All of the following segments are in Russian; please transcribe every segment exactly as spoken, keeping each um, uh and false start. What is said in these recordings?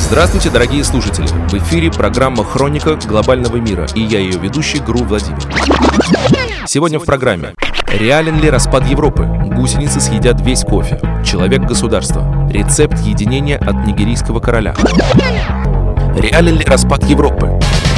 Здравствуйте, дорогие слушатели! В эфире программа «Хроника глобального мира» и я ее ведущий ГРУ Владимир. Сегодня в программе: реален ли распад Европы? Гусеницы съедят весь кофе. Человек-государство. Рецепт единения от нигерийского короля. Реален ли распад Европы?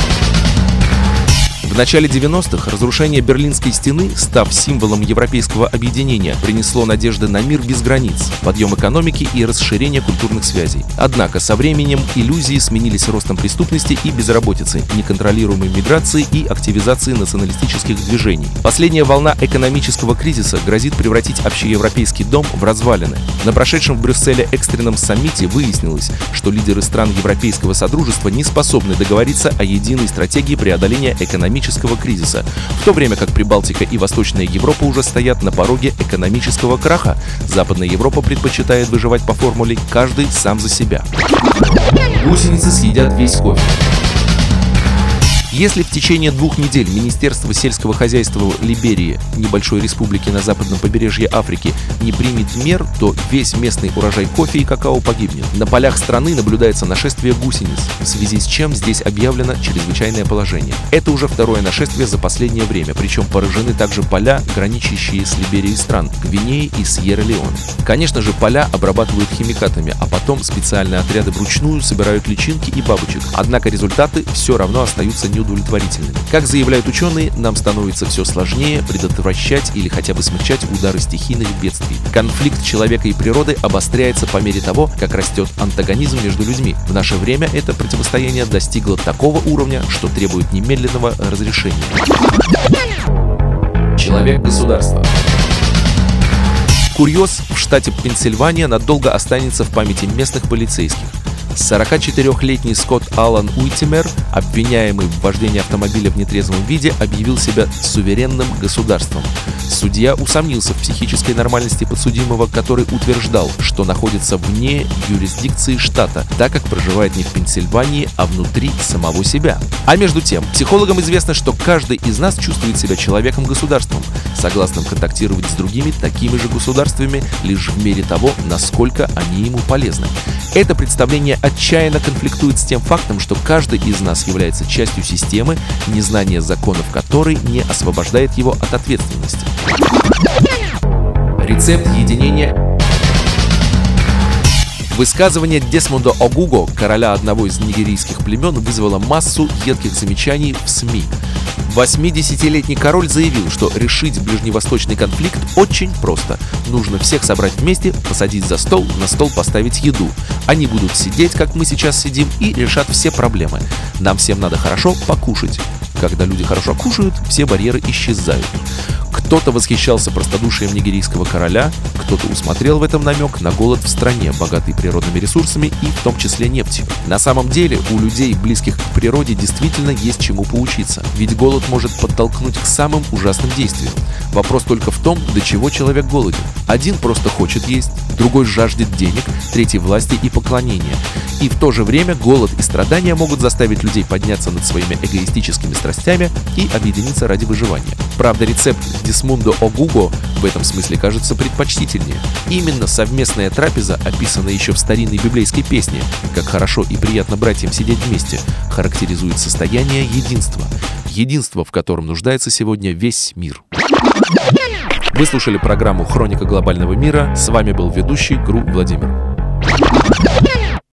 В начале девяностых разрушение Берлинской стены, став символом европейского объединения, принесло надежды на мир без границ, подъем экономики и расширение культурных связей. Однако со временем иллюзии сменились ростом преступности и безработицы, неконтролируемой миграции и активизацией националистических движений. Последняя волна экономического кризиса грозит превратить общеевропейский дом в развалины. На прошедшем в Брюсселе экстренном саммите выяснилось, что лидеры стран Европейского Содружества не способны договориться о единой стратегии преодоления экономического кризиса, в то время как Прибалтика и Восточная Европа уже стоят на пороге экономического краха. Западная Европа предпочитает выживать по формуле «каждый сам за себя». Гусеницы съедят весь кофе. Если в течение двух недель Министерство сельского хозяйства Либерии, небольшой республики на западном побережье Африки, не примет мер, то весь местный урожай кофе и какао погибнет. На полях страны наблюдается нашествие гусениц, в связи с чем здесь объявлено чрезвычайное положение. Это уже второе нашествие за последнее время, причем поражены также поля, граничащие с Либерией стран Гвинеи и Сьерра-Леоне. Конечно же, поля обрабатывают химикатами, а потом специальные отряды вручную собирают личинки и бабочек. Однако результаты все равно остаются неудовлетворительными. удовлетворительными. Как заявляют ученые, нам становится все сложнее предотвращать или хотя бы смягчать удары стихийных бедствий. Конфликт человека и природы обостряется по мере того, как растет антагонизм между людьми. В наше время это противостояние достигло такого уровня, что требует немедленного разрешения. Человек-государство. Курьез в штате Пенсильвания надолго останется в памяти местных полицейских. сорокачетырёхлетний Скотт Аллан Уитимер, обвиняемый в вождении автомобиля в нетрезвом виде, объявил себя суверенным государством. Судья усомнился в психической нормальности подсудимого, который утверждал, что находится вне юрисдикции штата, так как проживает не в Пенсильвании, а внутри самого себя. А между тем, психологам известно, что каждый из нас чувствует себя человеком-государством, согласным контактировать с другими такими же государствами лишь в мере того, насколько они ему полезны. Это представление отчаянно конфликтует с тем фактом, что каждый из нас является частью системы, незнание законов которой не освобождает его от ответственности. Рецепт единения. Высказывание Десмонда Огуго, короля одного из нигерийских племен, вызвало массу едких замечаний в СМИ. восьмидесятилетний король заявил, что решить ближневосточный конфликт очень просто. Нужно всех собрать вместе, посадить за стол, на стол поставить еду. Они будут сидеть, как мы сейчас сидим, и решат все проблемы. Нам всем надо хорошо покушать. Когда люди хорошо кушают, все барьеры исчезают. Кто-то восхищался простодушием нигерийского короля, кто-то усмотрел в этом намек на голод в стране, богатой природными ресурсами и в том числе нефтью. На самом деле у людей, близких к природе, действительно есть чему поучиться, ведь голод может подтолкнуть к самым ужасным действиям. Вопрос только в том, до чего человек голоден. Один просто хочет есть, другой жаждет денег, третий власти и поклонения. И в то же время голод и страдания могут заставить людей подняться над своими эгоистическими страстями и объединиться ради выживания. Правда, рецепт Десмондо Огуго в этом смысле кажется предпочтительнее. Именно совместная трапеза, описанная еще в старинной библейской песне «Как хорошо и приятно братьям сидеть вместе», характеризует состояние единства. Единство, в котором нуждается сегодня весь мир. Вы слушали программу «Хроника глобального мира». С вами был ведущий ГРУ Владимир.